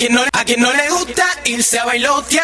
A quien no le gusta irse a bailotear.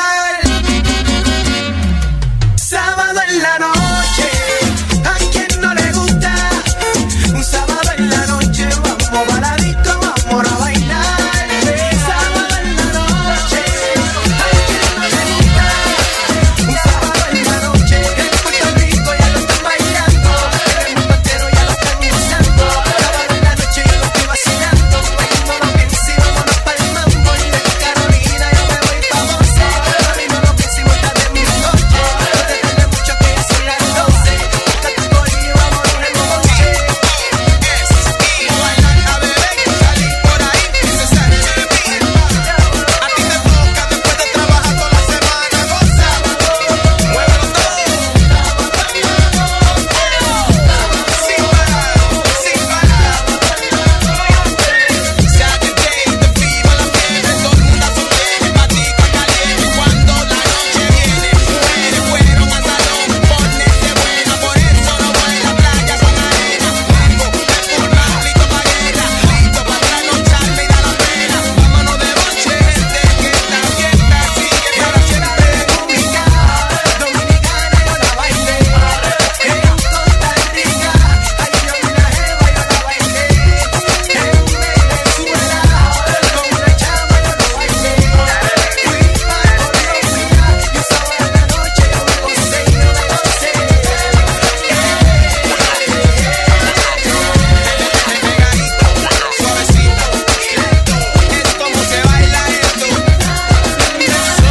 Sábado en la noche. A quien no le gusta un sábado en la noche. Vamos a la disco, vamos a bailar. Sábado en la noche. A quien no le gusta un sábado en la noche. En Puerto Rico ya lo están bailando. En el mundo entero ya lo están gozando. Sábado en la noche yo lo estoy vacilando. Vámonos bien, sí, vámonos pa'l mambo. Y de Carolina yo me voy pa' Ponce. A mí no lo pienso y monta de mi coche. No te tardes mucho que ya son las 12. Busca tu corillo, vámonos en noche. Y bailar a beber, salir por ahí y se sale de mí. A ti te toca después de trabajar toda la semana. Goza, muévelo todo. Sin parar, sin parar. Saturday, te pido la fiebre. Todo el mundo azuleje, patica caliente. Cuando la noche viene, mujeres fueron al salón. Ponete buena, por eso no voy a la playa con arena. Vengo de forma, listo pa' guerra. Listo pa' trasnocharme y dar la pena. Vámonos de noche, gente, que esta fiesta sigue para siempre. República Dominicana yo la bailé. En Costa Rica ahí yo vi una jeva yo la bailé. En Venezuela con una chama yo la bailé. Fui pa' Colombia y un sábado en la noche yo me gocé y yo me gocé. Pegadito, suavecito, lento. Es como se baila esto. Eso.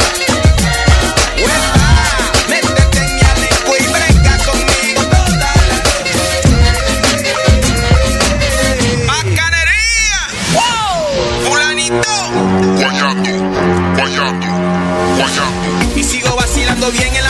Huepa, métete en mi alenco y brinca conmigo toda la noche. Bacanería. Fulanito. Guayando, guayando, guayando. Y sigo vacilando bien